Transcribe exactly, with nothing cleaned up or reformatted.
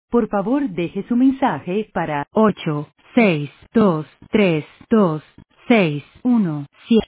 Por favor, deje su mensaje para ocho seis dos tres dos seis uno siete.